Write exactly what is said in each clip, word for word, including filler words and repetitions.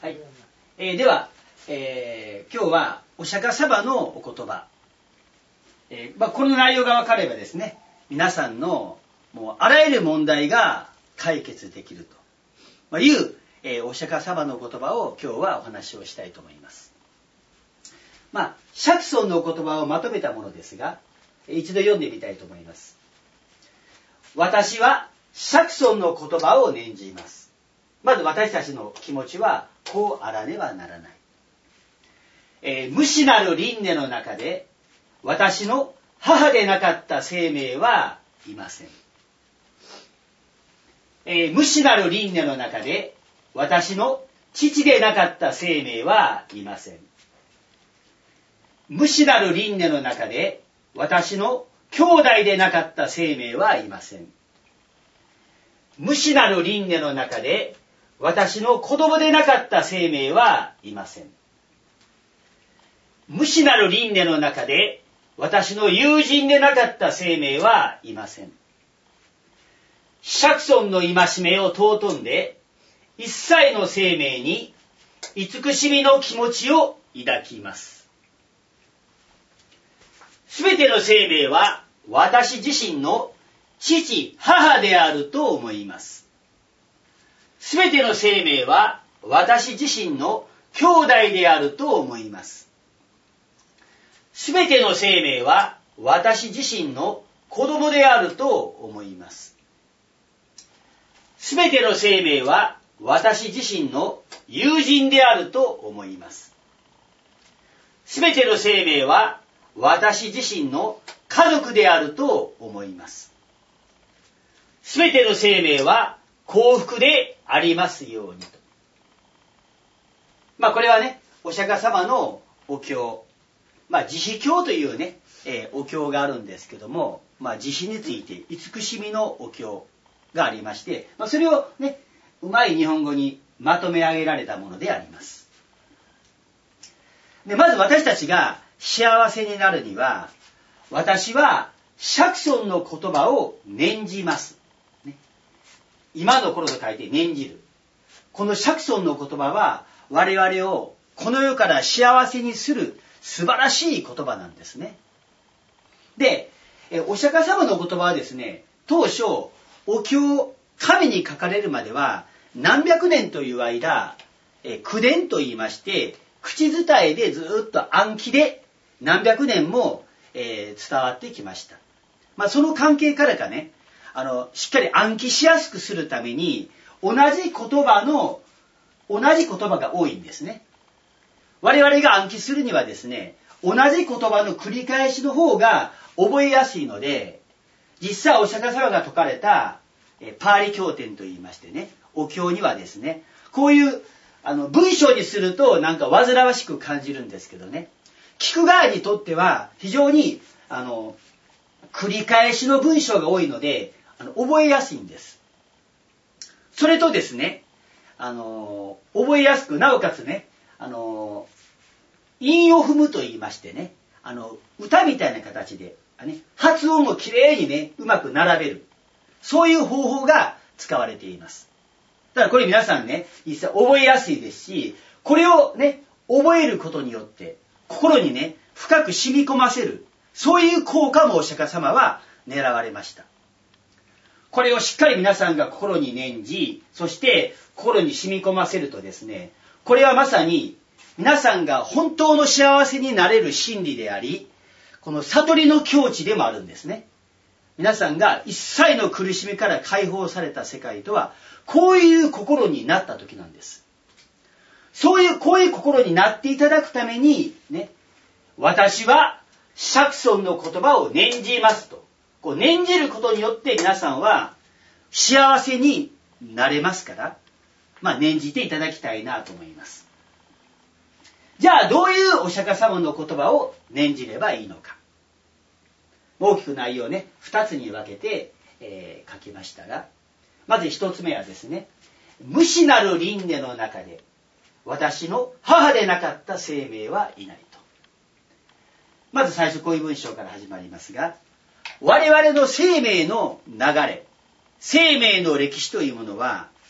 はい、えー、では、えー、今日はお釈迦様のお言葉、えーまあ、この内容が分かればですね、皆さんのもうあらゆる問題が解決できるという、えー、お釈迦様の言葉を今日はお話をしたいと思います。まあ、釈尊のお言葉をまとめたものですが、一度読んでみたいと思います。私は釈尊の言葉を念じます。まず私たちの気持ちはこうあらねばならない。えー、無視なる輪廻の中で私の母でなかった生命はいません。えー、無視なる輪廻の中で私の父でなかった生命はいません。無視なる輪廻の中で私の兄弟でなかった生命はいません。無視なる輪廻の中で私の子供でなかった生命はいません。無視なる輪廻の中で私の友人でなかった生命はいません。釈尊の戒めを尊んで一切の生命に慈しみの気持ちを抱きます。すべての生命は私自身の父、母であると思います。すべての生命は私自身の兄弟であると思います。すべての生命は私自身の子供であると思います。すべての生命は私自身の友人であると思います。すべての生命は私自身の家族であると思います。すべての生命は幸福でありますようにと。まあこれはね、お釈迦様のお経、まあ慈悲経というね、えー、お経があるんですけども、まあ慈悲について慈しみのお経がありまして、まあ、それをね、うまい日本語にまとめ上げられたものであります。で、まず私たちが幸せになるには、私は釈尊の言葉を念じます。ね、今の頃と書いて念じる。この釈尊の言葉は我々をこの世から幸せにする素晴らしい言葉なんですね。で、お釈迦様の言葉はですね、当初お経、神に書かれるまでは何百年という間、口伝と言いまして、口伝えでずっと暗記で何百年も、えー、伝わってきました。まあその関係からかね、あのしっかり暗記しやすくするために同じ言葉の同じ言葉が多いんですね。我々が暗記するにはですね、同じ言葉の繰り返しの方が覚えやすいので、実際お釈迦様が説かれたパーリ経典といいましてね、お経にはですね、こういうあの文章にするとなんか煩わしく感じるんですけどね、聞く側にとっては非常にあの繰り返しの文章が多いのであの覚えやすいんです。それとですね、あの覚えやすく、なおかつね、あの韻を踏むと言いましてね、あの歌みたいな形で、ね、発音もきれいにね、うまく並べる、そういう方法が使われています。だからこれ皆さんね、実際覚えやすいですし、これをね、覚えることによって心にね、深く染み込ませる、そういう効果もお釈迦様は狙われました。これをしっかり皆さんが心に念じ、そして心に染み込ませるとですね、これはまさに皆さんが本当の幸せになれる真理であり、この悟りの境地でもあるんですね。皆さんが一切の苦しみから解放された世界とは、こういう心になった時なんです。そういう、こういう心になっていただくために、ね、私は釈尊の言葉を念じますと。こう念じることによって皆さんは幸せになれますから、まあ念じていただきたいなと思います。じゃあどういうお釈迦様の言葉を念じればいいのか。大きく内容をね、二つに分けて、えー、書きましたが、まず一つ目はですね、無視なる輪廻の中で私の母でなかった生命はいないと。まず最初こういう文章から始まりますが、我々の生命の流れ、生命の歴史というものは、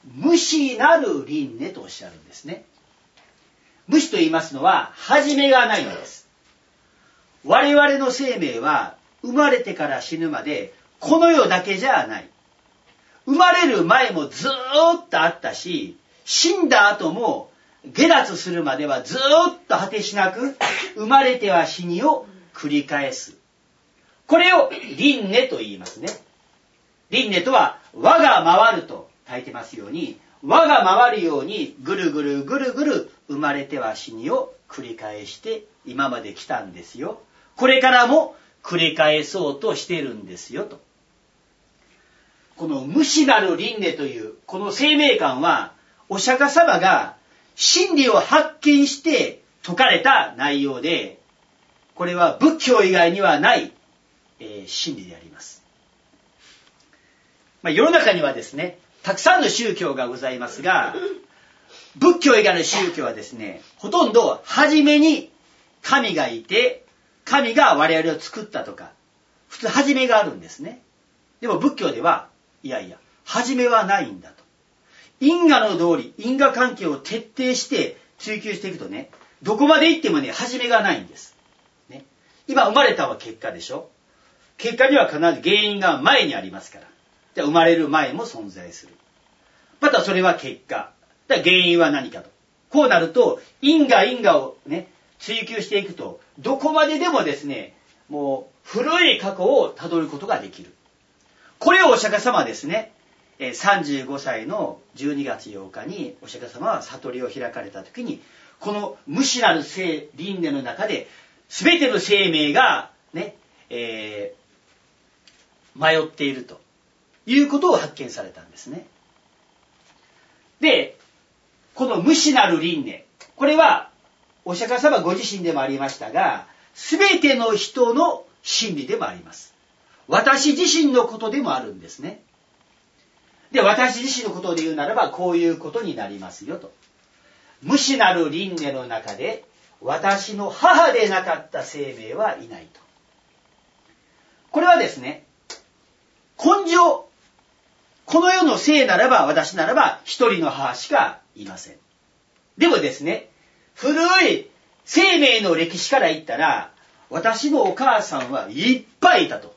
無始なる輪廻とおっしゃるんですね。無始と言いますのは始めがないのです。我々の生命は生まれてから死ぬまでこの世だけじゃない。生まれる前もずーっとあったし、死んだ後も下脱するまではずーっと果てしなく生まれては死にを繰り返す。これを輪廻と言いますね。輪廻とは輪が回ると書いてますように、輪が回るようにぐるぐるぐるぐる生まれては死にを繰り返して今まで来たんですよ。これからも繰り返そうとしているんですよと。この無始なる輪廻というこの生命観はお釈迦様が真理を発見して説かれた内容で、これは仏教以外にはない、えー、真理であります。まあ、世の中にはですね、たくさんの宗教がございますが、仏教以外の宗教はですね、ほとんど初めに神がいて、神が我々を作ったとか、普通初めがあるんですね。でも仏教では、いやいや、初めはないんだと。因果の道理、因果関係を徹底して追求していくとね、どこまで行ってもね、初めがないんです。ね、今生まれたのは結果でしょ。結果には必ず原因が前にありますから。で生まれる前も存在する。またそれは結果。だ原因は何かと。こうなると、因果因果をね、追求していくと、どこまででもですね、もう古い過去をたどることができる。これをお釈迦様はですね、さんじゅうごさいのじゅうにがつようかにお釈迦様は悟りを開かれた時に、この無始なる生輪廻の中で、全ての生命がね、えー、迷っているということを発見されたんですね。で、この無始なる輪廻、これはお釈迦様ご自身でもありましたが、全ての人の真理でもあります。私自身のことでもあるんですね。で、私自身のことで言うならば、こういうことになりますよと。無始なる輪廻の中で、私の母でなかった生命はいないと。これはですね、根性、この世の生ならば、私ならば、一人の母しかいません。でもですね、古い生命の歴史から言ったら、私のお母さんはいっぱいいたと。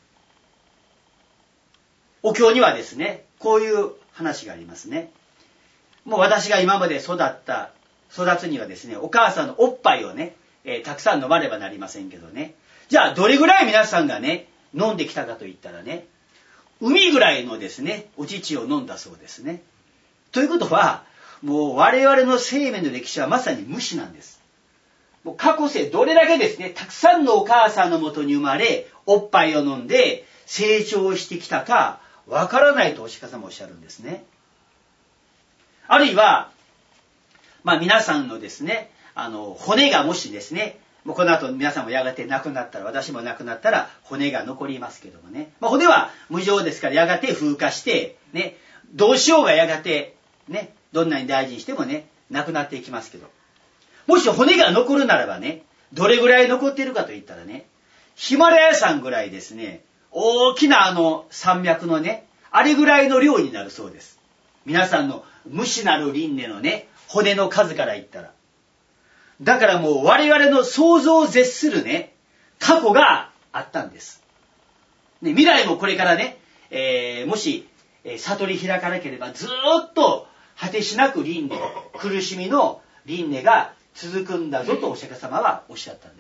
お経にはですね、こういう話がありますね。もう私が今まで育った、育つにはですね、お母さんのおっぱいをね、えー、たくさん飲まねばなりませんけどね。じゃあ、どれぐらい皆さんがね、飲んできたかと言ったらね、海ぐらいのですね、お乳を飲んだそうですね。ということは、もう我々の生命の歴史はまさに無始なんです。もう過去世どれだけですね、たくさんのお母さんのもとに生まれ、おっぱいを飲んで成長してきたか、わからないとお釈迦様おっしゃるんですね。あるいは、まあ皆さんのですね、あの、骨がもしですね、もうこの後皆さんもやがて亡くなったら、私も亡くなったら骨が残りますけどもね。まあ骨は無常ですからやがて風化して、ね、どうしようがやがて、ね、どんなに大事にしてもね、なくなっていきますけど。もし骨が残るならばね、どれぐらい残っているかといったらね、ヒマラヤ山ぐらいですね、大きなあの山脈のね、あれぐらいの量になるそうです。皆さんの無始なる輪廻のね、骨の数から言ったら。だからもう我々の想像を絶するね、過去があったんです。ね、未来もこれからね、えー、もし、えー、悟り開かなければずーっと果てしなく輪廻、苦しみの輪廻が続くんだぞとお釈迦様はおっしゃったんです。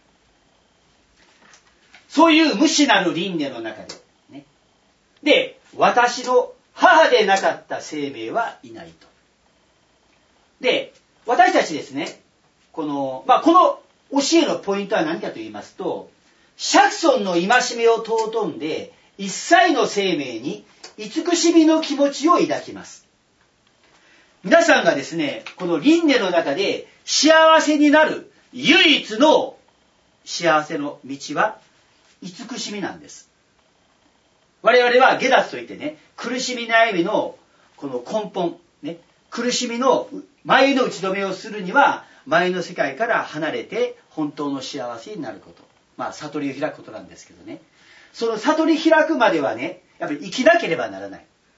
そういう無始なる輪廻の中で、ね、で、私の母でなかった生命はいないと。で、私たちですね、この、まあ、この教えのポイントは何かと言いますと、釈尊の戒めを尊んで、一切の生命に慈しみの気持ちを抱きます。皆さんがですね、この輪廻の中で幸せになる唯一の幸せの道は慈しみなんです。我々は下脱といってね、苦しみ悩みのこの根本、ね、苦しみの前の打ち止めをするには、前の世界から離れて本当の幸せになること。まあ、悟りを開くことなんですけどね。その悟り開くまではね、やっぱり生きなければならない。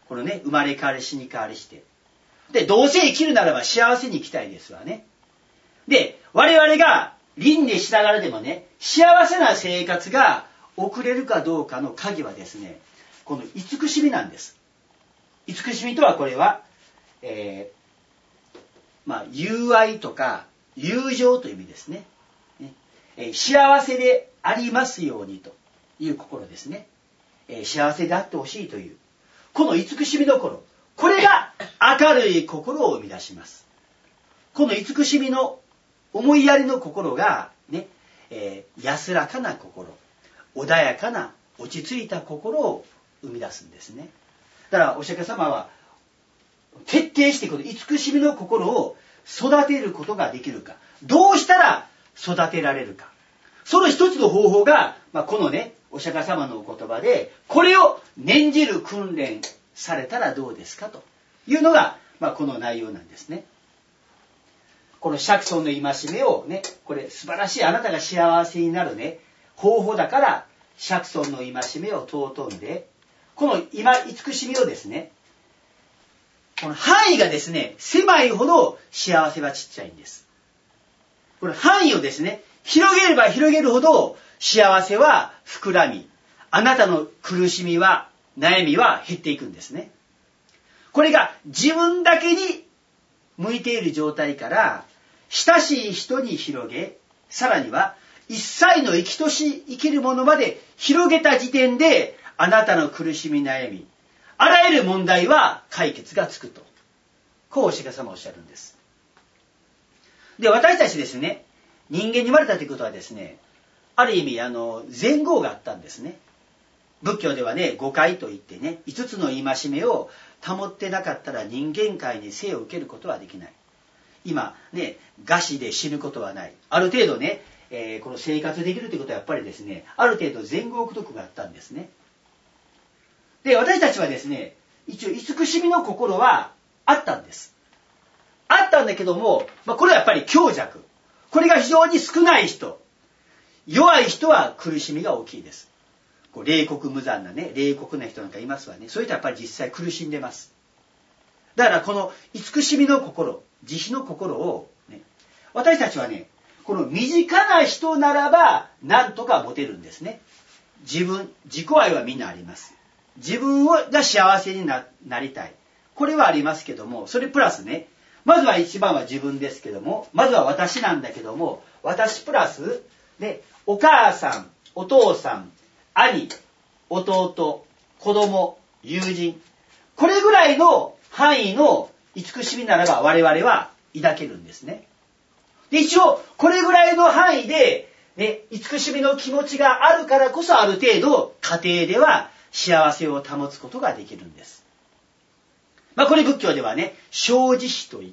このね、生まれ変わり死に変わりして。で、どうせ生きるならば幸せに生きたいですわね。で、我々が輪廻しながらでもね、幸せな生活が送れるかどうかの鍵はですね、この慈しみなんです。慈しみとはこれは、えー、まあ、友愛とか友情という意味ですね。ね、えー、幸せでありますようにという心ですね。えー、幸せであってほしいという、この慈しみの心、これが明るい心を生み出します。この慈しみの思いやりの心がね、えー、安らかな心、穏やかな落ち着いた心を生み出すんですね。だからお釈迦様は徹底してこの慈しみの心を育てることができるか、どうしたら育てられるか、その一つの方法が、まあ、このねお釈迦様のお言葉で、これを念じる訓練されたらどうですかというのが、まあ、この内容なんですね。この釈尊の戒めをね、これ素晴らしい、あなたが幸せになるね方法だから、釈尊の戒めを尊んで、この今慈しみをですね、この範囲がですね狭いほど幸せはちっちゃいんです。これ範囲をですね広げれば広げるほど幸せは膨らみ、あなたの苦しみは悩みは減っていくんですね。これが自分だけに向いている状態から親しい人に広げ、さらには一切の生きとし生きるものまで広げた時点で、あなたの苦しみ悩み、あらゆる問題は解決がつくと、こうお釈迦様おっしゃるんです。で、私たちですね、人間に生まれたということはですね、ある意味あの前後があったんですね。仏教ではね、五戒といってね、五つの戒めを保ってなかったら人間界に生を受けることはできない。今ね、餓死で死ぬことはない。ある程度ね、えー、この生活できるということはやっぱりですね、ある程度前後功徳があったんですね。で、私たちはですね、一応慈しみの心はあったんです。あったんだけども、まあ、これはやっぱり強弱。これが非常に少ない人、弱い人は苦しみが大きいです。こう冷酷無残なね、冷酷な人なんかいますわね。そういったやっぱり実際苦しんでます。だからこの慈しみの心、慈悲の心を、ね、私たちはね、この身近な人ならば何とか持てるんですね。自分、自己愛はみんなあります。自分が幸せに な, なりたい。これはありますけども、それプラスね、まずは一番は自分ですけども、まずは私なんだけども、私プラス、で、お母さん、お父さん、兄、弟、子供、友人、これぐらいの範囲の慈しみならば我々は抱けるんですね。で、一応これぐらいの範囲で、ね、慈しみの気持ちがあるからこそ、ある程度家庭では幸せを保つことができるんです。まあこれ仏教ではね、小慈悲といって、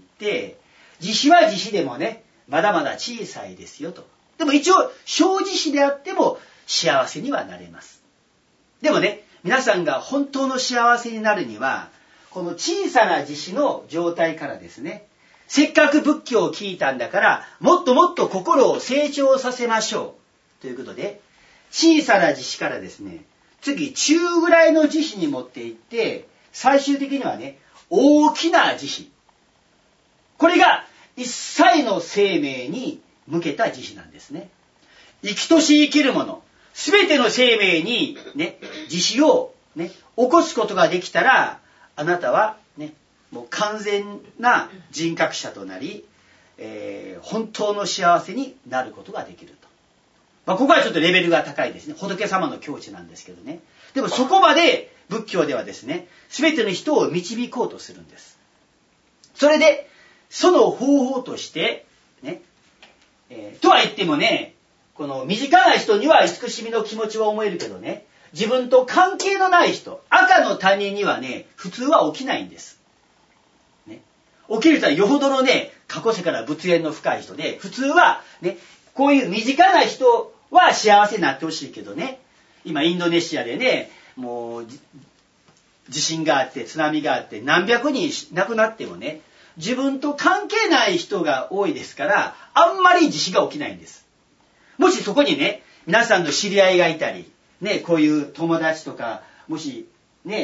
慈悲は慈悲でもね、まだまだ小さいですよと。でも一応小慈悲であっても幸せにはなれます。でもね、皆さんが本当の幸せになるには、この小さな慈悲の状態からですね、せっかく仏教を聞いたんだから、もっともっと心を成長させましょうということで、小さな慈悲からですね、次中ぐらいの慈悲に持っていって、最終的にはね、大きな慈悲、これが一切の生命に向けた慈悲なんですね。生きとし生きるもの、すべての生命にね、慈悲をね、起こすことができたら、あなたはね、もう完全な人格者となり、えー、本当の幸せになることができると。まあ、ここはちょっとレベルが高いですね。仏様の境地なんですけどね。でもそこまで仏教ではですね、すべての人を導こうとするんです。それで、その方法として、ね、えー、とは言ってもね、この身近な人には慈しみの気持ちは思えるけどね、自分と関係のない人、赤の他人にはね、普通は起きないんです。ね、起きる人はよほどのね、過去世から仏縁の深い人で、普通はね、こういう身近な人は幸せになってほしいけどね、今インドネシアでね、もう地震があって津波があって何百人亡くなってもね、自分と関係ない人が多いですから、あんまり慈悲が起きないんです。もしそこにね、皆さんの知り合いがいたり、ね、こういう友達とか、もしね、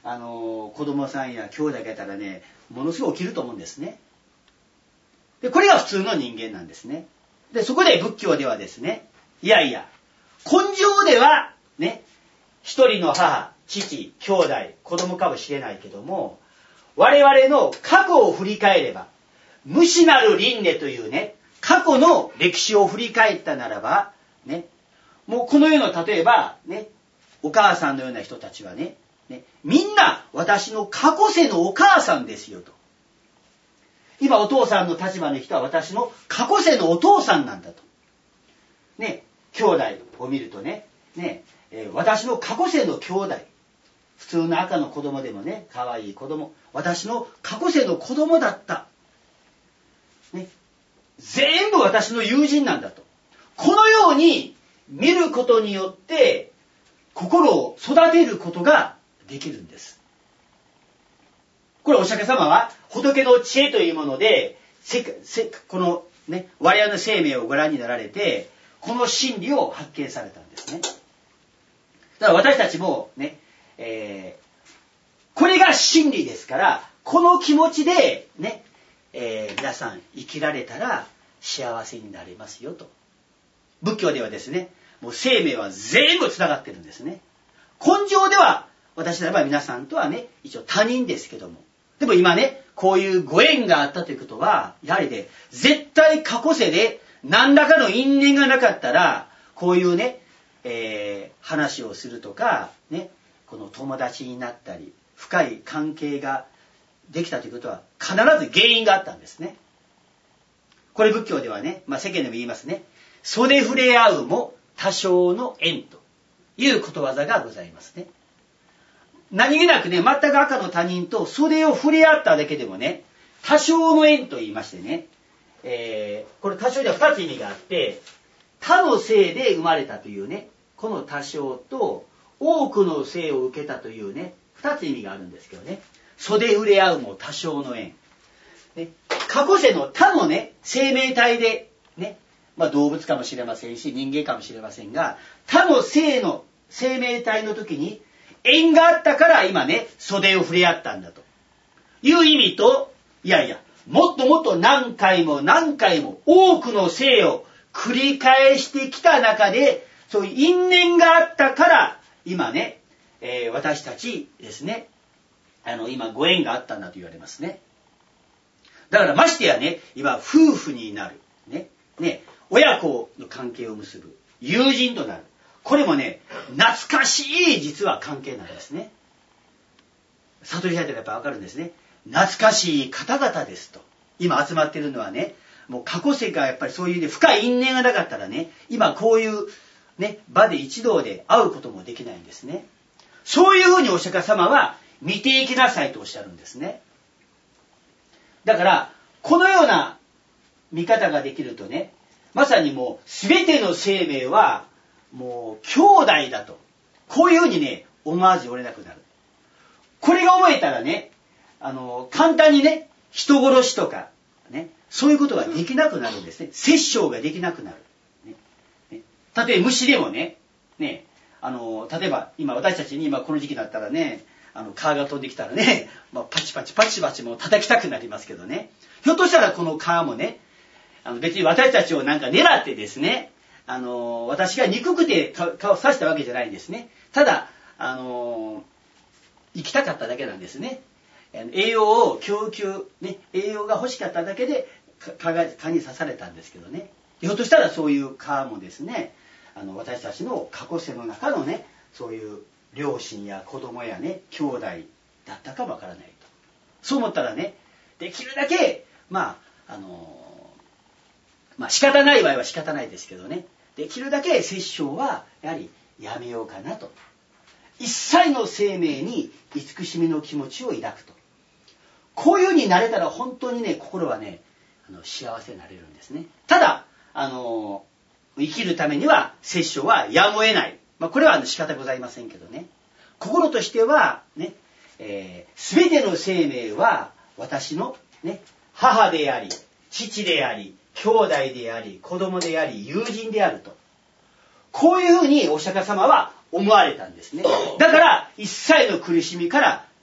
あの子供さんや兄弟がいたらね、ものすごい起きると思うんですね。で、これが普通の人間なんですね。で、そこで仏教ではですね、いやいや、根性ではね、一人の母、父、兄弟、子供かもしれないけども、我々の過去を振り返れば、無視なる輪廻というね、過去の歴史を振り返ったならば、ね、もうこの世の例えば、ね、お母さんのような人たちはね、ね、みんな私の過去世のお母さんですよと。今お父さんの立場の人は私の過去世のお父さんなんだと。ね、兄弟を見るとね、ね、えー、私の過去世の兄弟、普通の赤の子供でもね、可愛い子供、私の過去世の子供だった。ね、全部私の友人なんだと。このように見ることによって心を育てることができるんです。これお釈迦様は仏の知恵というもので、せせこのね、我々の生命をご覧になられて、この真理を発見されたんですね。だから私たちもね、えー、これが真理ですから、この気持ちでね、えー、皆さん生きられたら幸せになれますよと。仏教ではですね、もう生命は全部つながってるんですね。根性では私ならば皆さんとはね、一応他人ですけども、でも今ね、こういうご縁があったということは、やはりね、絶対過去世で何らかの因縁がなかったら、こういうね、えー、話をするとか、ね、この友達になったり、深い関係ができたということは、必ず原因があったんですね。これ仏教ではね、まあ世間でも言いますね、袖触れ合うも多少の縁ということわざがございますね。何気なくね、全く赤の他人と袖を触れ合っただけでもね、多少の縁と言いましてね、えー、これ多少では二つ意味があって、他の生で生まれたというね、この多少と多くの生を受けたというね、二つ意味があるんですけどね、袖触れ合うも多少の縁。ね、過去世の他のね、生命体でね、まあ動物かもしれませんし、人間かもしれませんが、他の生の生命体の時に縁があったから今ね、袖を触れ合ったんだという意味と、いやいや、もっともっと何回も何回も多くの生を繰り返してきた中で、そういう因縁があったから今ね、えー、私たちですね、あの今ご縁があったんだと言われますね。だからましてやね、今夫婦になるね、ね、親子の関係を結ぶ、友人となる、これもね、懐かしい実は関係なんですね。悟り開いたらやっぱ分かるんですね。懐かしい方々ですと。今集まっているのはね、もう過去世がやっぱりそういう、ね、深い因縁がなかったらね、今こういうね、場で一同で会うこともできないんですね。そういうふうにお釈迦様は見ていきなさいとおっしゃるんですね。だから、このような見方ができるとね、まさにもう全ての生命はもう兄弟だと、こういうふうにね、思わずおれなくなる。これが思えたらね、あの、簡単にね、人殺しとか、ね、そういうことができなくなるんですね。殺生ができなくなる。ねね、例えば虫でもね、ね、あの、例えば今私たちに今この時期だったらね、あの、蚊が飛んできたらね、まあ、パチパチパチパチも叩きたくなりますけどね、ひょっとしたらこの蚊もね、あの別に私たちをなんか狙ってですね、あの、私が憎くて蚊を刺したわけじゃないんですね。ただ、あの、生きたかっただけなんですね。栄養を供給、ね、栄養が欲しかっただけで蚊が蚊に刺されたんですけどね。ひょっとしたらそういう蚊もですね、あの私たちの過去世の中のね、そういう両親や子供やね、兄弟だったかもわからないと。そう思ったらね、できるだけ、まあ、あの、まあ仕方ない場合は仕方ないですけどね、できるだけ殺生はやはりやめようかなと。一切の生命に慈しみの気持ちを抱くと。こういう風になれたら本当にね、心はね、あの幸せになれるんですね。ただ、あの、生きるためには殺生はやむを得ない。まあ、これは仕方ございませんけどね。心としては、ね、えー、全ての生命は私の、ね、母であり、父であり、兄弟であり、子供であり、友人であると。こういうふうにお釈迦様は思われたんですね。だから、一切の苦しみから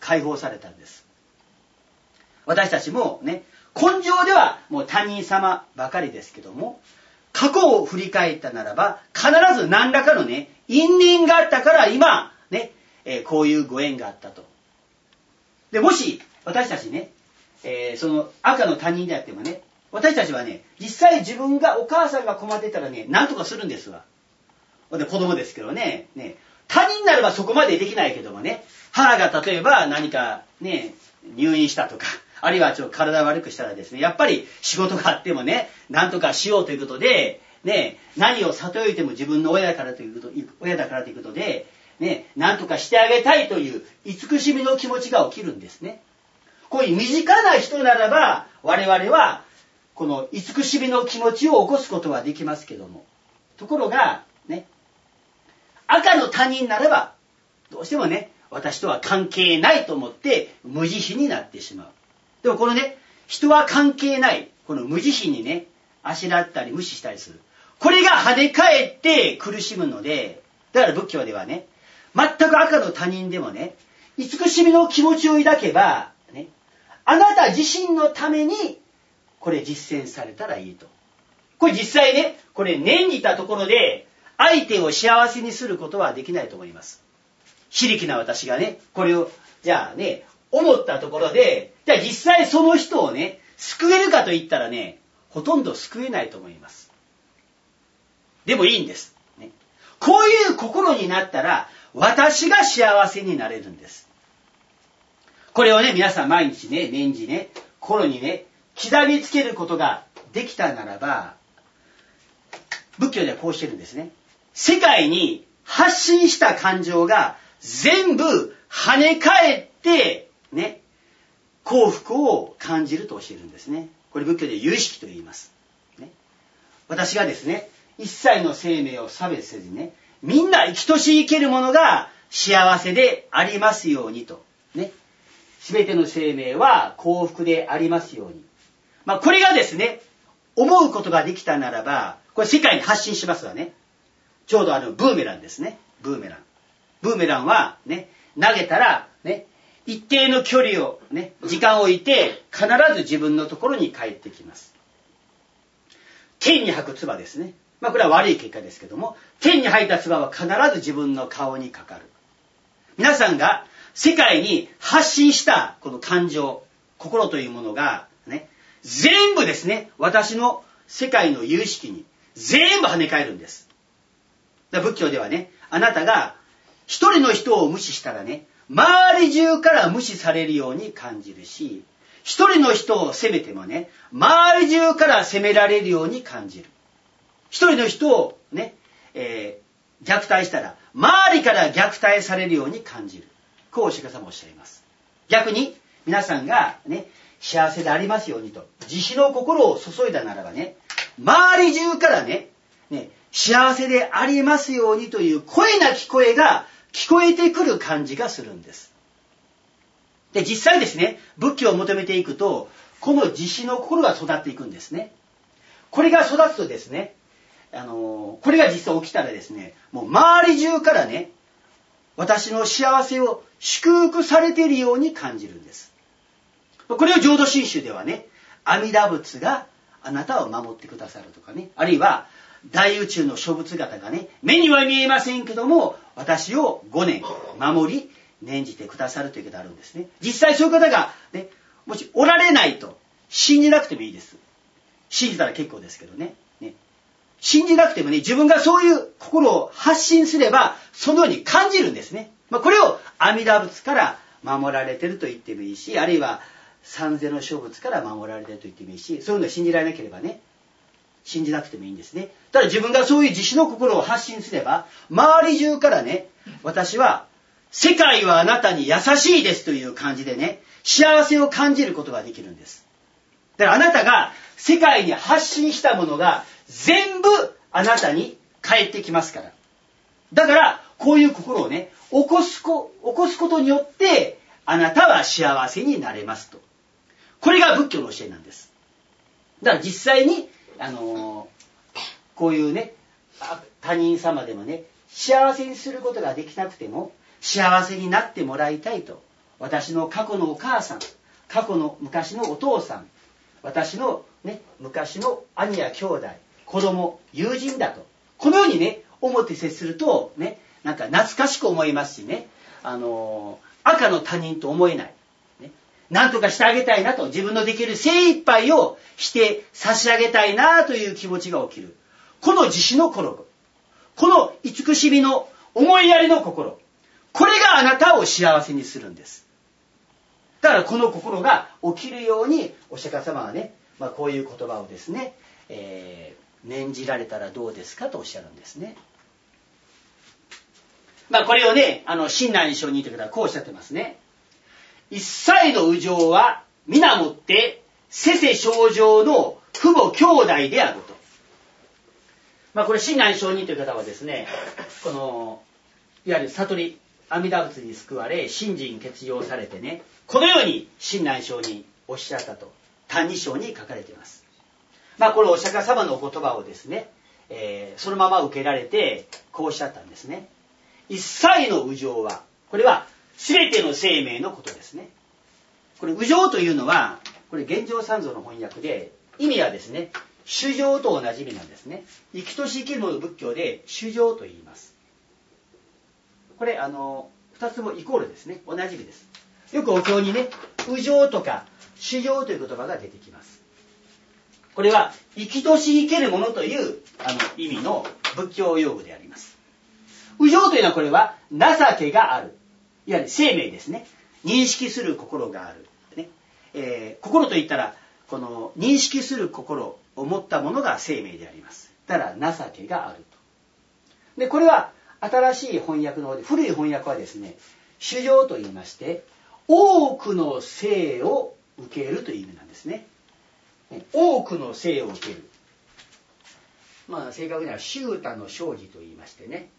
解放されたんです。私たちもね、根性ではもう他人様ばかりですけども、過去を振り返ったならば、必ず何らかのね、因縁があったから今、ね、えー、こういうご縁があったと。で、もし、私たちね、えー、その赤の他人であってもね、私たちはね、実際自分が、お母さんが困ってたらね、何とかするんですわ。で、子供ですけどね、ね、他人ならばそこまでできないけどもね、母が例えば何かね、入院したとか、あるいはちょっと体を悪くしたらですね、やっぱり仕事があってもね、何とかしようということで、ね、何を悟いても自分の親だからということ、親だからということで、ね、何とかしてあげたいという慈しみの気持ちが起きるんですね。こういう身近な人ならば、我々は、この慈しみの気持ちを起こすことはできますけども、ところが、ね、赤の他人ならば、どうしてもね、私とは関係ないと思って無慈悲になってしまう。でもこのね、人は関係ない、この無慈悲にね、あしらったり無視したりする。これが跳ね返って苦しむので、だから仏教ではね、全く赤の他人でもね、慈しみの気持ちを抱けば、ね、あなた自身のために、これ実践されたらいいと。これ実際ね、これ念じたところで、相手を幸せにすることはできないと思います。非力な私がね、これを、じゃあね、思ったところで、じゃあ実際その人をね、救えるかと言ったらね、ほとんど救えないと思います。でもいいんです。ね、こういう心になったら、私が幸せになれるんです。これをね、皆さん毎日ね、念じね、心にね、刻みつけることができたならば、仏教ではこうしてるんですね。世界に発信した感情が全部跳ね返ってね、幸福を感じると教えるんですね。これ仏教で有意識と言います、ね、私がですね、一切の生命を差別せずにね、みんな生きとし生けるものが幸せでありますようにとね、すべての生命は幸福でありますように、まあこれがですね、思うことができたならば、これ世界に発信しますわね。ちょうどあのブーメランですね。ブーメラン。ブーメランはね、投げたらね、一定の距離をね、時間を置いて必ず自分のところに帰ってきます。天に吐く唾ですね。まあこれは悪い結果ですけども、天に吐いた唾は必ず自分の顔にかかる。皆さんが世界に発信したこの感情、心というものがね、全部ですね、私の世界の有意識に全部跳ね返るんです。だから仏教ではね、あなたが一人の人を無視したらね、周り中から無視されるように感じるし、一人の人を責めてもね、周り中から責められるように感じる。一人の人をね、えー、虐待したら、周りから虐待されるように感じる。こうお釈迦様おっしゃいます。逆に、皆さんがね、幸せでありますようにと、慈悲の心を注いだならばね、周り中からね、ね、幸せでありますようにという声なき声が聞こえてくる感じがするんです。で、実際ですね、仏教を求めていくと、この慈悲の心が育っていくんですね。これが育つとですね、あのー、これが実際起きたらですね、もう周り中からね、私の幸せを祝福されているように感じるんです。これを浄土真宗ではね、阿弥陀仏があなたを守ってくださるとかね、あるいは大宇宙の諸仏方がね、目には見えませんけども、私をごねん守り、念じてくださるということがあるんですね。実際そういう方が、ね、もしおられないと、信じなくてもいいです。信じたら結構ですけどね。ね、信じなくてもね、自分がそういう心を発信すれば、そのように感じるんですね。まあ、これを阿弥陀仏から守られてると言ってもいいし、あるいは三世の諸仏から守られてると言ってもいいし、そういうのを信じられなければね、信じなくてもいいんですね。ただ自分がそういう慈悲の心を発信すれば、周り中からね、私は世界はあなたに優しいですという感じでね、幸せを感じることができるんです。だからあなたが世界に発信したものが全部あなたに返ってきますから。だからこういう心をね、起こすこ、起こすことによってあなたは幸せになれますと。これが仏教の教えなんです。だから実際にあのー、こういうね、他人様でもね、幸せにすることができなくても幸せになってもらいたいと私の過去のお母さん、過去の昔のお父さん、私の、ね、昔の兄や兄弟、子供、友人だと。このようにね、思って接すると、ね、なんか懐かしく思いますしね、あのー、赤の他人と思えない。ね、なんとかしてあげたいなと、自分のできる精一杯をして差し上げたいなという気持ちが起きる。この自死の心、この慈しみの思いやりの心、これがあなたを幸せにするんです。だからこの心が起きるようにお釈迦様はね、まあ、こういう言葉をですね、えー、念じられたらどうですかとおっしゃるんですね。まあこれをね、あの親鸞上人という方はこうおっしゃってますね。一切の有情は皆もって世世正常の父母兄弟であると。まあこれ親鸞上人という方はですね、このいわゆる悟り阿弥陀仏に救われ信心決定されてね、このように親鸞上人おっしゃったと歎異抄に書かれています。まあこのお釈迦様のお言葉をですね、えー、そのまま受けられてこうおっしゃったんですね。一切の有情は、これは全ての生命のことですね。これ有情というのはこれ玄奘三蔵の翻訳で意味はですね、衆生と同じ意味なんですね。生きとし生きるもの仏教で衆生と言います。これあの二つもイコールですね、同じ意味です。よくお経にね、有情とか衆生という言葉が出てきます。これは生きとし生けるものというあの意味の仏教用語であります。有情というのはこれは情けがある、いわゆる生命ですね。認識する心がある、ねえー、心といったらこの認識する心を持ったものが生命であります。だから情けがあると。でこれは新しい翻訳の方で、古い翻訳はですね、衆生と言いまして多くの生を受けるという意味なんですね。多くの生を受ける、まあ正確には周太の生じと言いましてね、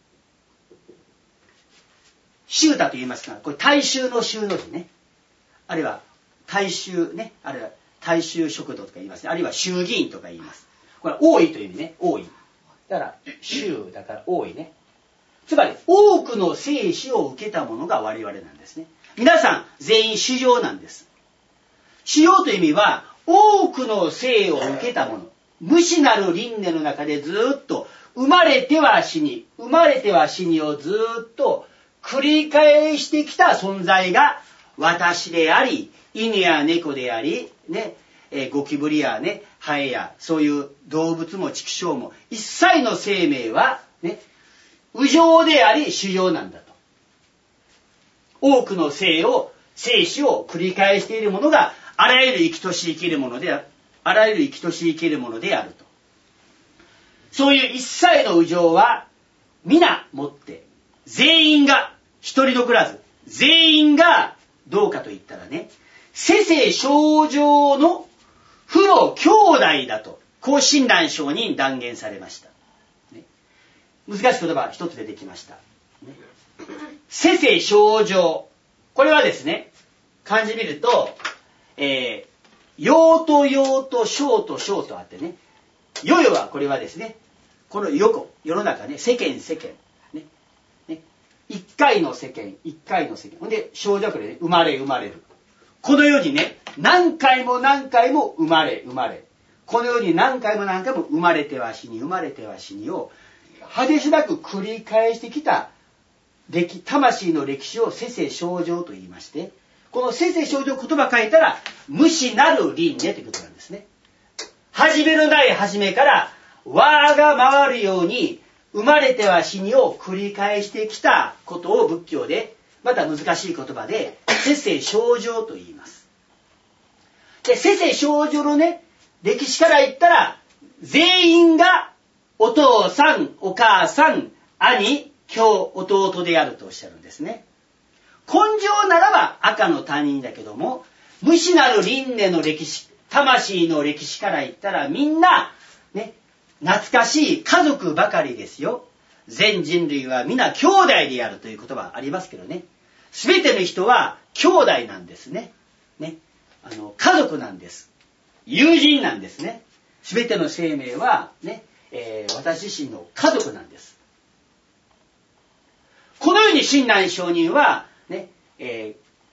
周太と言いますが、これ大衆の衆の字ね、あるいは大衆ね、あるいは大衆食堂とか言いますね、あるいは衆議院とか言います。これは多いという意味ね、多いだから衆だから多いね。つまり多くの生死を受けたものが我々なんですね。皆さん全員衆生なんです。衆生という意味は多くの生を受けたもの、無視なる輪廻の中でずっと生まれては死に、生まれては死にをずっと繰り返してきた存在が私であり、犬や猫であり、ね、えー、ゴキブリやね、ハエやそういう動物も畜生も一切の生命はね、有情であり衆生なんだと。多くの生を生死を繰り返しているものがあらゆる生きとし生きるものである、あらゆる生きとし生きるものであると。そういう一切の有情は皆もって全員が一人残らず全員がどうかと言ったらね、世世正常の父母兄弟だと、こう親鸞上人断言されました、ね、難しい言葉一つ出てきました、ね、世世正常、これはですね、漢字見ると、えー、陽と陽と小と小とあってね、世々はこれはですね、この世子、世の中ね、世間世間ね、ね、一回の世間一回の世間、ほんで小じゃこれね、生まれ生まれる、この世にね、何回も何回も生まれ生まれ、この世に何回も何回も生まれては死に生まれては死にを果てしなく繰り返してきた歴魂の歴史を世世正常と言いまして、この世世正常言葉書いたら無視なる輪廻ということなんですね。始めのない始めから輪が回るように生まれては死にを繰り返してきたことを仏教でまた難しい言葉で世世正常と言います。で世世正常のね、歴史から言ったら全員がお父さんお母さん兄兄弟であるとおっしゃるんですね。根性ならば赤の他人だけども、無視なる輪廻の歴史、魂の歴史から言ったらみんなね、懐かしい家族ばかりですよ。全人類は皆兄弟であるという言葉ありますけどね、すべての人は兄弟なんですね。ね、あの家族なんです。友人なんですね。すべての生命はね、えー、私自身の家族なんです。このように親鸞上人はね、えー、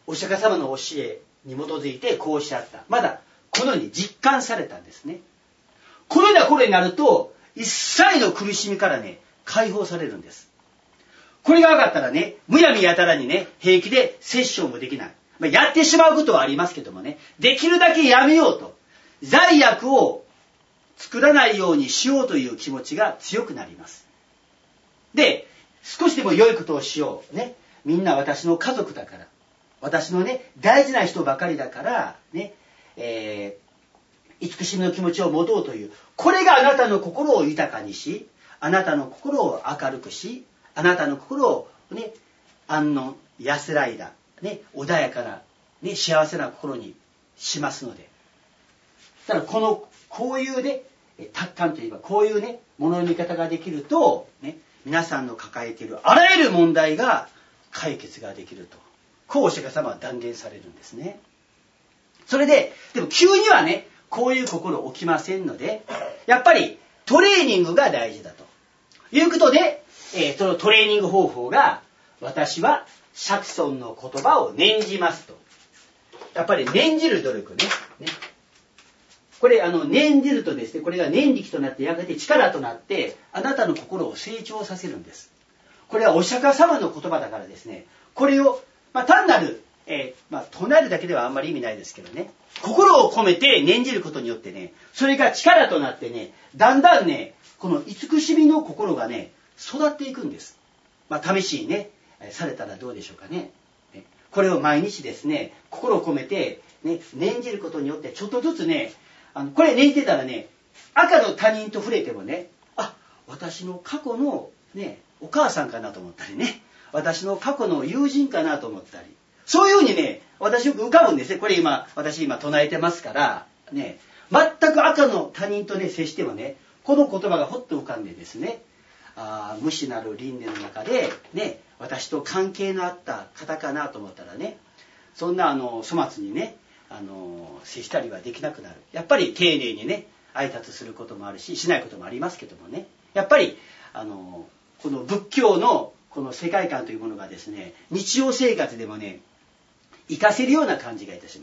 お釈迦様の教えに基づいてこうおっしゃった。まだこのように実感されたんですね。このような頃になると一切の苦しみからね解放されるんです。これが分かったらね、むやみやたらにね平気で殺生もできない、まあ、やってしまうことはありますけどもね、できるだけやめようと、罪悪を作らないようにしようという気持ちが強くなります。で、少しでも良いことをしようね、みんな私の家族だから、私のね大事な人ばかりだからね、えー、慈しみの気持ちを持とうという、これがあなたの心を豊かにし、あなたの心を明るくし、あなたの心をね安穏安らいだ、ね、穏やかな、ね、幸せな心にしますので、だからこのこういうね達観といえばこういうねものの見方ができると、ね、皆さんの抱えているあらゆる問題が解決ができると、こうお釈迦様は断言されるんですね。それででも急にはねこういう心起きませんので、やっぱりトレーニングが大事だということで、えー、そのトレーニング方法が、私は釈尊の言葉を念じますと。やっぱり念じる努力ね。ね、これあの念じるとですね、これが念力となってやがて力となってあなたの心を成長させるんです。これはお釈迦様の言葉だからですね、これを、まあ、単なる、えーまあ、唱えるだけではあんまり意味ないですけどね、心を込めて念じることによってね、それが力となってね、だんだんねこの慈しみの心がね育っていくんです。まあ試しにねされたらどうでしょうかね。これを毎日ですね心を込めて、ね、念じることによってちょっとずつね、あのこれ念じてたらね、赤の他人と触れてもね、あ、私の過去のねお母さんかなと思ったりね、私の過去の友人かなと思ったり、そういうふうにね私よく浮かぶんですね。これ今私今唱えてますからね、全く赤の他人とね接してもね、この言葉がほっと浮かんでですね、あ無視なる輪廻の中でね私と関係のあった方かなと思ったらね、そんなあの粗末にねあの接したりはできなくなる。やっぱり丁寧にね挨拶することもあるし、しないこともありますけどもね、やっぱりあのこの仏教のこの世界観というものがですね、日常生活でもね活かせるような感じがいたします。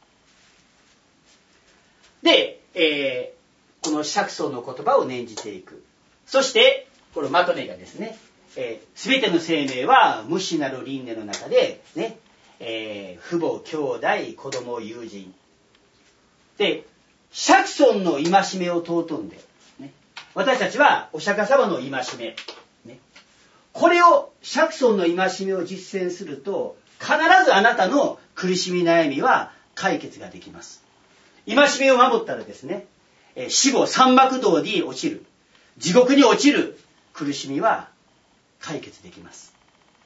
で、えー、この釈尊の言葉を念じていく。そしてこのまとめがですね、えー、全ての生命は無視なる輪廻の中でね、えー、父母兄弟子供友人で釈尊の戒めを尊んで、ね、私たちはお釈迦様の戒め、ね、これを釈尊の戒めを実践すると必ずあなたの苦しみ悩みは解決ができます。戒めを守ったらですね、えー、死後三幕道に落ちる、地獄に落ちる苦しみは解決できます。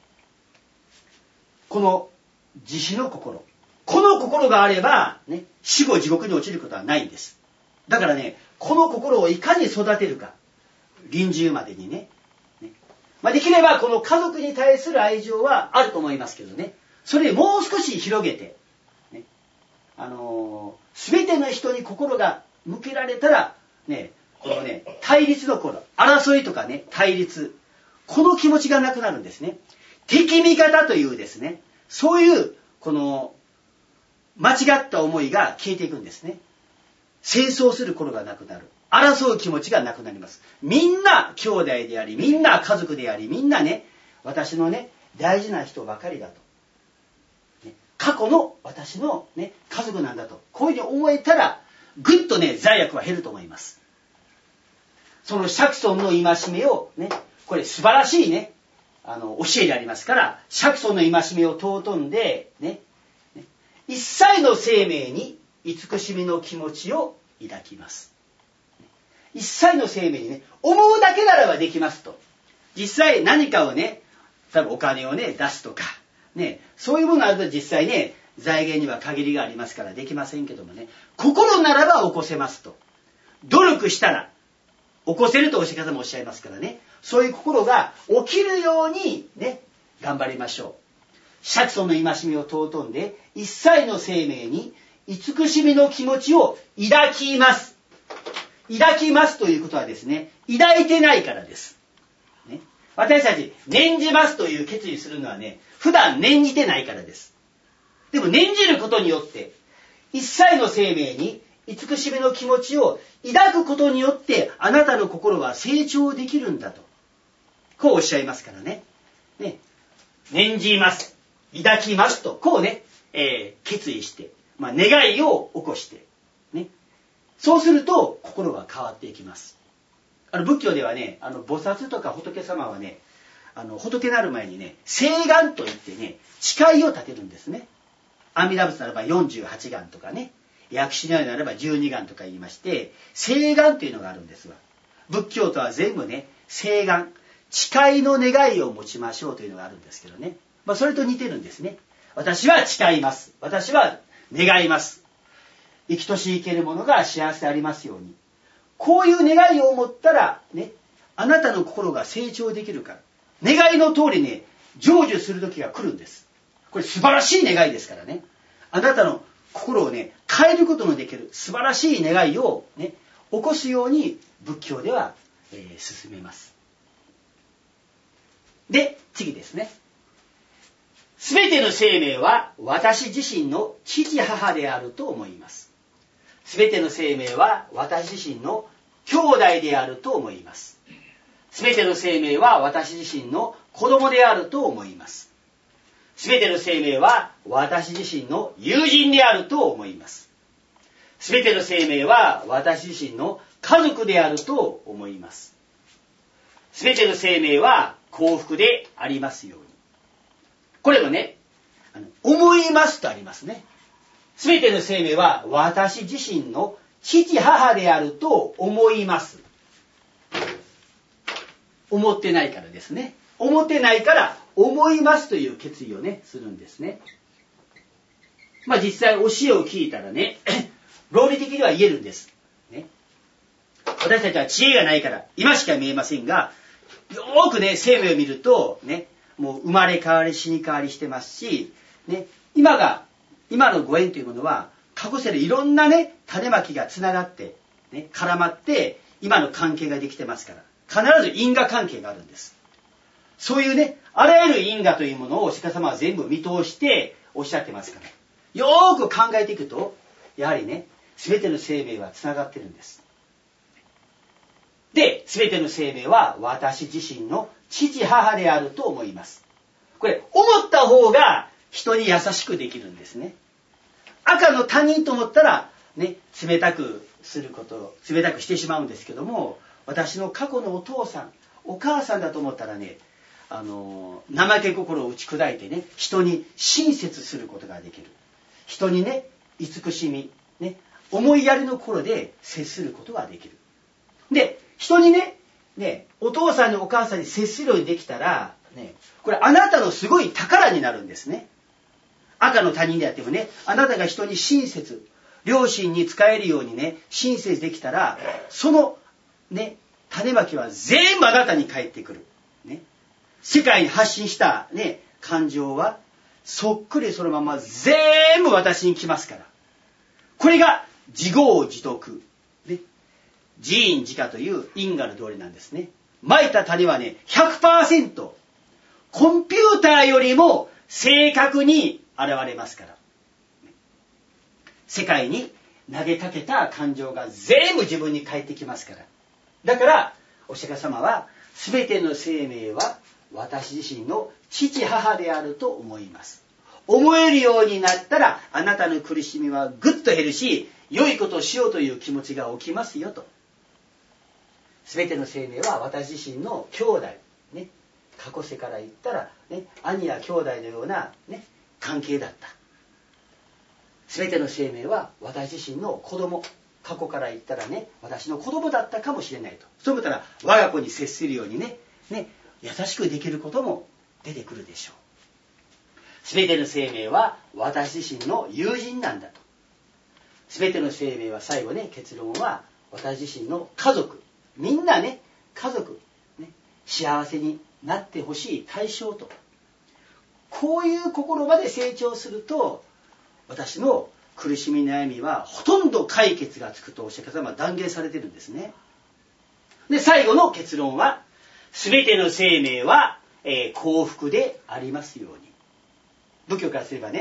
この慈悲の心、この心があれば、ね、死後地獄に落ちることはないんです。だからね、この心をいかに育てるか、臨終までにね、ね、まあ、できればこの家族に対する愛情はあると思いますけどね、それもう少し広げて、ね、あのー、全ての人に心が向けられたらね、このね対立の心、争いとかね対立、この気持ちがなくなるんですね。敵味方というですね、そういうこの間違った思いが消えていくんですね。戦争する心がなくなる、争う気持ちがなくなります。みんな兄弟であり、みんな家族であり、みんなね私のね大事な人ばかりだと、ね、過去の私のね家族なんだと、こういうふうに思えたらぐっとね罪悪は減ると思います。その釈尊の戒めをね、これ素晴らしいねあの教えでありますから、釈尊の戒めを尊んでね、ね一切の生命に慈しみの気持ちを抱きます。一切の生命にね思うだけならばできますと。実際何かをね、多分お金をね出すとかね、そういうものあると実際ね財源には限りがありますからできませんけどもね、心ならば起こせますと。努力したら起こせるとお釈迦様もおっしゃいますからね、そういう心が起きるようにね頑張りましょう。釈尊の戒めを尊んで一切の生命に慈しみの気持ちを抱きます。抱きますということはですね、抱いてないからです、ね、私たち念じますという決意するのはね、普段念じてないからです。 でも念じることによって、一切の生命に慈しみの気持ちを抱くことによって、あなたの心は成長できるんだと。こうおっしゃいますからね。ね、念じます。抱きますと。こうね、えー、決意して、まあ、願いを起こして、ね。そうすると、心が変わっていきます。あの仏教ではね、あの菩薩とか仏様はね、あの仏になる前にね、誓願といってね、誓いを立てるんですね。阿弥陀仏ならばよんじゅうはち願とかね、薬師如来ならばじゅうに願とか言いまして、誓願というのがあるんですわ。仏教とは全部ね、誓願、誓いの願いを持ちましょうというのがあるんですけどね。まあそれと似てるんですね。私は誓います。私は願います。生きとし生けるものが幸せでありますように。こういう願いを持ったらね、あなたの心が成長できるから。願いの通りね、成就する時が来るんです。これ素晴らしい願いですからね。あなたの心をね、変えることのできる素晴らしい願いをね、起こすように仏教では、えー、進めます。で、次ですね。すべての生命は私自身の父母であると思います。すべての生命は私自身の兄弟であると思います。すべての生命は私自身の子供であると思います。すべての生命は私自身の友人であると思います。すべての生命は私自身の家族であると思います。すべての生命は幸福でありますように。これもね、あの思いますとありますね。すべての生命は私自身の父母であると思います。思ってないからですね。思ってないから思いますという決意をね、するんですね。まあ実際教えを聞いたらね、論理的には言えるんです。ね、私たちは知恵がないから今しか見えませんが、よーくね、生命を見ると、ね、もう生まれ変わり死に変わりしてますし、ね、今が、今のご縁というものは、過去世でいろんなね、種まきがつながって、ね、絡まって、今の関係ができてますから、必ず因果関係があるんです。そういうね、あらゆる因果というものをお釈迦様は全部見通しておっしゃってますから、よーく考えていくと、やはりね、すべての生命はつながってるんです。で、すべての生命は私自身の父母であると思います。これ、思った方が人に優しくできるんですね。赤の他人と思ったら、ね、冷たくすることを、冷たくしてしまうんですけども、私の過去のお父さん、お母さんだと思ったらね、あの、怠け心を打ち砕いてね、人に親切することができる。人にね、慈しみ、ね、思いやりの心で接することができる。で、人にね、ね、お父さんにお母さんに接するようにできたら、ね、これあなたのすごい宝になるんですね。赤の他人であってもね、あなたが人に親切、両親に仕えるようにね、親切できたら、そのね、種まきは全部あなたに返ってくる。ね、世界に発信したね、感情は、そっくりそのまま全部私に来ますから。これが自業自得。ね、自因自果という因果の通りなんですね。蒔いた種はね、ひゃくパーセント、コンピューターよりも正確に現れますから。世界に投げかけた感情が全部自分に返ってきますから。だから、お釈迦様は、すべての生命は私自身の父母であると思います。思えるようになったら、あなたの苦しみはぐっと減るし、良いことをしようという気持ちが起きますよと。すべての生命は私自身の兄弟、ね、過去世から言ったら、ね、兄や兄弟のような、ね、関係だった。すべての生命は私自身の子供、過去から言ったらね、私の子供だったかもしれないと。そう思ったら、我が子に接するようにね、ね、優しくできることも出てくるでしょう。すべての生命は私自身の友人なんだと。すべての生命は最後ね、結論は私自身の家族。みんなね、家族、ね、幸せになってほしい対象と。こういう心まで成長すると、私の苦しみ悩みはほとんど解決がつくとお釈迦様は断言されてるんですね。で、最後の結論は、すべての生命は、えー、幸福でありますように。仏教からすればね、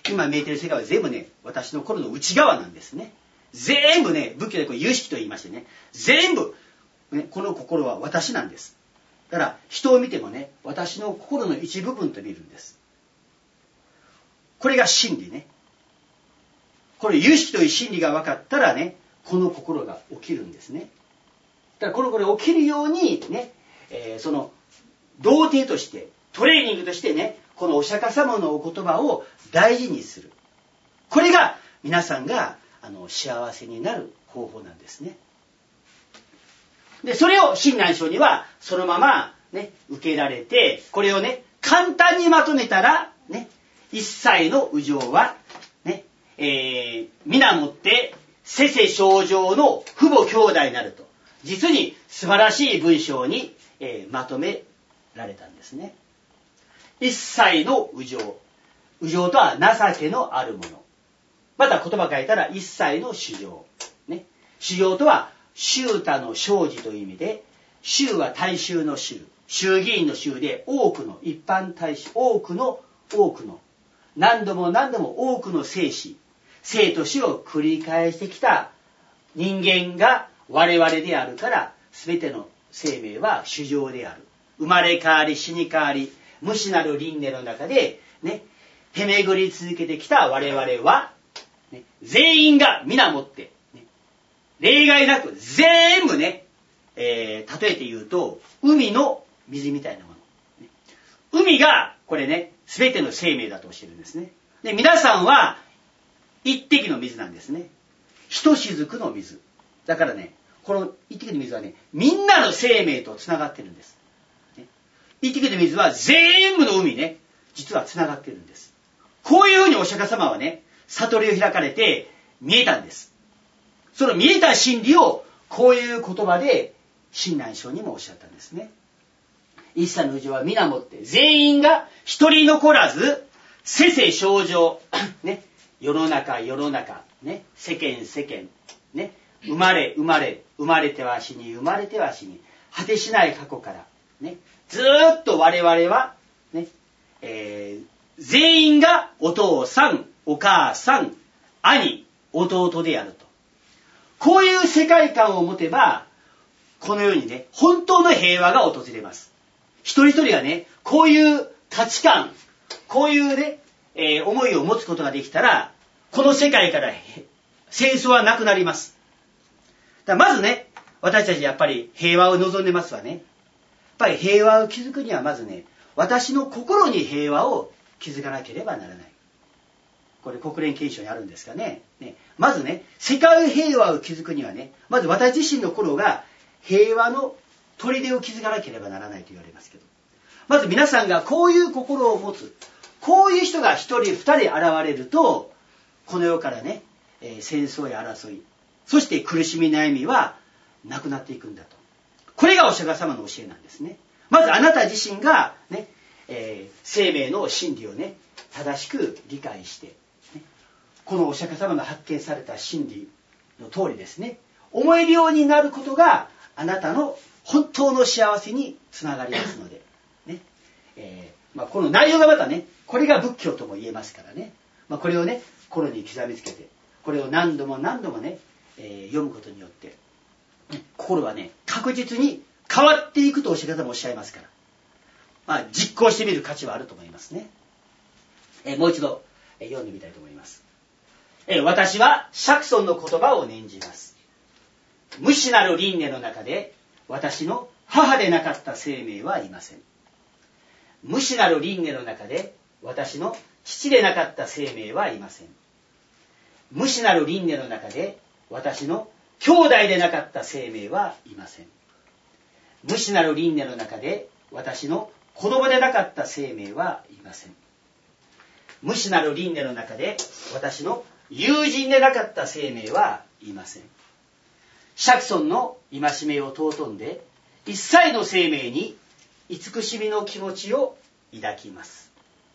今見えてる世界は全部ね、私の心の内側なんですね。全部ね、仏教でこう有識と言いましてね、全部、ね、この心は私なんです。だから人を見てもね、私の心の一部分と見るんです。これが真理ね。これ有識という真理が分かったらね、この心が起きるんですね。だからこのこれ起きるようにね、えー、その童貞としてトレーニングとしてね、このお釈迦様のお言葉を大事にする。これが皆さんがあの幸せになる方法なんですね。で、それを親鸞聖にはそのままね、受けられて、これをね、簡単にまとめたら、ね、一切の有情は、ね、えー、皆もって世世正常の父母兄弟になると、実に素晴らしい文章に、えー、まとめられたんですね。一切の有情。有情とは情けのあるもの。また言葉書いたら一切の衆生。ね。衆生とは衆多の生じという意味で、衆は大衆の衆。衆議院の衆で多くの一般大衆、多くの多くの何度も何度も多くの生死、生と死を繰り返してきた人間が我々であるから、全ての生命は衆生である。生まれ変わり死に変わり、無視なる輪廻の中でね、へめぐり続けてきた我々は、ね、全員が皆もって、ね、例外なく全部ね、えー、例えて言うと海の水みたいなもの、ね、海がこれね、全ての生命だと教えるんですね。で、皆さんは一滴の水なんですね。一雫の水だからね、この一滴の水はね、みんなの生命とつながってるんです、ね、一滴の水は全部の海ね、実はつながってるんです。こういうふうにお釈迦様はね、悟りを開かれて見えたんです。その見えた真理をこういう言葉で親鸞聖にもおっしゃったんですね。一切の有情は皆もって全員が一人残らず世世正常ね、世の中世の中ね、世間世間ね、生まれ生まれ生まれては死に生まれては死に果てしない過去からね、ずーっと我々はね、えー、全員がお父さんお母さん兄弟であると、こういう世界観を持てばこのようにね、本当の平和が訪れます。一人一人がね、こういう価値観、こういうね、えー、思いを持つことができたら、この世界から戦争はなくなります。だからまずね、私たちやっぱり平和を望んでますわね。やっぱり平和を築くにはまずね、私の心に平和を築かなければならない。これ国連憲章にあるんですがね、ね、まずね、世界平和を築くにはね、まず私自身の心が平和の砦を築かなければならないと言われますけど、まず皆さんがこういう心を持つ、こういう人が一人二人現れると、この世からね、えー、戦争や争い、そして苦しみ悩みはなくなっていくんだと。これがお釈迦様の教えなんですね。まずあなた自身がね、えー、生命の真理をね、正しく理解して、ね、このお釈迦様の発見された真理の通りですね、思えるようになることがあなたの本当の幸せにつながりますので、ね、えーまあ、この内容がまたね、これが仏教とも言えますからね、まあ、これをね、心に刻みつけて、これを何度も何度もね、えー、読むことによって、心はね、確実に変わっていくとお釈迦様もおっしゃいますから、まあ、実行してみる価値はあると思いますね。えー、もう一度、えー、読んでみたいと思います。えー、私は釈尊の言葉を念じます。無視なる輪廻の中で私の母でなかった生命はいません。無視なる輪廻の中で私の父でなかった生命はいません。無視なる輪廻の中で私の兄弟でなかった生命はいません。無視なる輪廻の中で私の子供でなかった生命はいません。無視なる輪廻の中で私の友人でなかった生命はいません。釈尊の戒めを尊んで一切の生命に慈しみの気持ちを抱きます。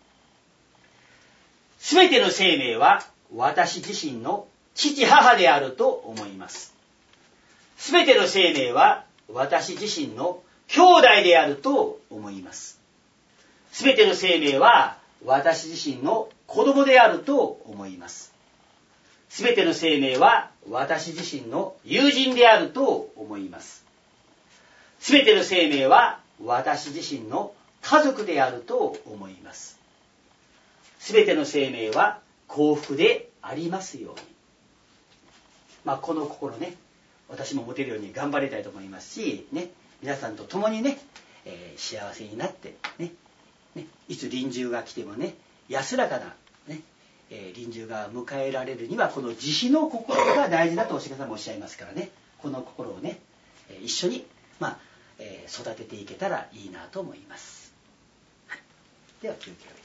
すべての生命は私自身の父母であると思います。すべての生命は私自身の兄弟であると思います。すべての生命は私自身の子供であると思います。すべての生命は私自身の友人であると思います。すべての生命は私自身の家族であると思います。すべての生命は幸福でありますように。まあこの心ね、私も持てるように頑張りたいと思いますし、ね、皆さんと共にね、えー、幸せになってね、ね、いつ臨終が来てもね、安らかな、ねえー、臨終が迎えられるにはこの慈悲の心が大事だとお釈迦様もおっしゃいますからね、この心をね、えー、一緒に、まあえー、育てていけたらいいなと思います。はい、では休憩を。